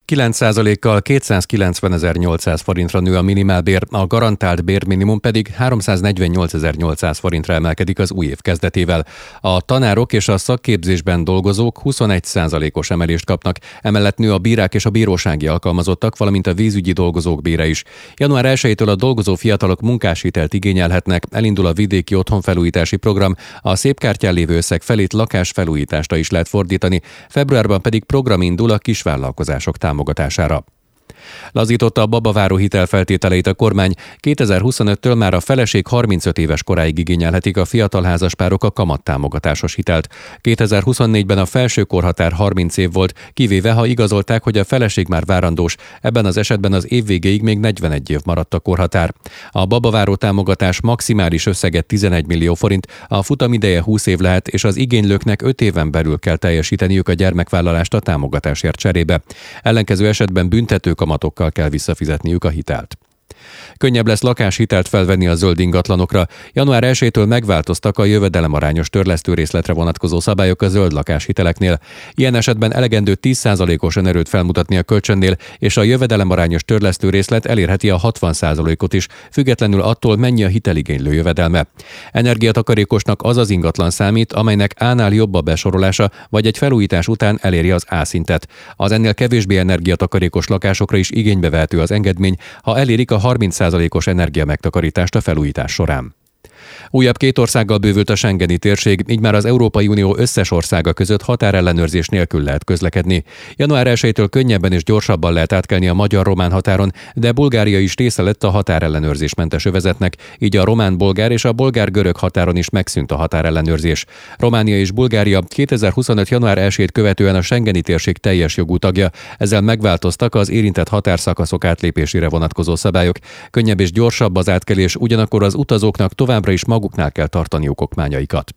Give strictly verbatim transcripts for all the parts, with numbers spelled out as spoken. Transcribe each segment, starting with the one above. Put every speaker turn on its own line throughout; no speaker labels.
kilenc százalékkal kétszázkilencvenezer-nyolcszáz forintra nő a minimálbér, a garantált bérminimum pedig háromszáznegyvennyolcezer-nyolcszáz forintra emelkedik az új év kezdetével. A tanárok és a szakképzésben dolgozók huszonegy százalékos emelést kapnak, emellett nő a bírák és a bírósági alkalmazottak, valamint a vízügyi dolgozók bére is. január elsejétől a dolgozó fiatalok munkáshitelt igényelhetnek, elindul a vidéki otthonfelújítási program, a szépkártyán lévő összeg felét lakásfelújításra is lehet fordítani, februárban pedig program indul a kisvállalkozások támogatására. Lazította a babaváró hitelfeltételeit a kormány, kétezer-huszonöttől már a feleség harmincöt éves koráig igényelhetik a fiatal házaspárok a kamattámogatásos hitelt. kétezer-huszonnégyben a felső korhatár harminc év volt, kivéve ha igazolták, hogy a feleség már várandós, ebben az esetben az év végéig még negyvenegy év maradt a korhatár. A babaváró támogatás maximális összege tizenegy millió forint, a futamideje húsz év lehet, és az igénylőknek öt éven belül kell teljesíteniük a gyermekvállalást a támogatásért cserébe. Ellenkező esetben büntető kamatokkal kell visszafizetniük a hitelt. Könnyebb lesz lakáshitelt felvenni a zöld ingatlanokra. január elsejétől megváltoztak a jövedelemarányos törlesztőrészletre vonatkozó szabályok a zöld lakáshiteleknél. Ilyen esetben elegendő tíz százalékos önerőt felmutatni a kölcsönnél, és a jövedelemarányos törlesztőrészlet elérheti a hatvan százalékot is, függetlenül attól, mennyi a hiteligénylő jövedelme. Energiatakarékosnak az az ingatlan számít, amelynek A-nál jobb a besorolása, vagy egy felújítás után eléri az A szintet. Az ennél kevésbé energiatakarékos lakásokra is igénybe vehető az engedmény, ha elérik a harminc százalékos energiamegtakarítást a felújítás során. Újabb két országgal bővült a schengeni térség, így már az Európai Unió összes országa között határellenőrzés nélkül lehet közlekedni. január elsejétől könnyebben és gyorsabban lehet átkelni a magyar-román határon, de Bulgária is része lett a határellenőrzésmentes övezetnek, így a román-bolgár és a bolgár-görög határon is megszűnt a határellenőrzés. Románia és Bulgária kétezer-huszonöt. január elsejét követően a schengeni térség teljes jogú tagja, ezzel megváltoztak az érintett határszakaszok átlépésére vonatkozó szabályok. Könnyebb és gyorsabb az átkelés, ugyanakkor az utazóknak továbbra is maguknál kell tartaniuk okmányaikat.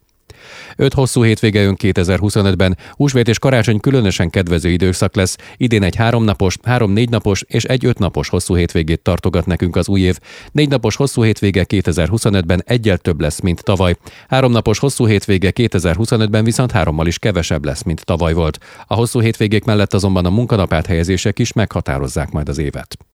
Öt hosszú hétvége jön kétezer-huszonötben, húsvét és karácsony különösen kedvező időszak lesz, idén egy háromnapos, három-négy napos és egy ötnapos hosszú hétvégét tartogat nekünk az új év. Négy napos hosszú hétvége kétezer-huszonötben egyel több lesz, mint tavaly. Három napos hosszú hétvége kétezer-huszonötben viszont hárommal is kevesebb lesz, mint tavaly volt. A hosszú hétvégék mellett azonban a munkanap áthelyezések is meghatározzák majd az évet.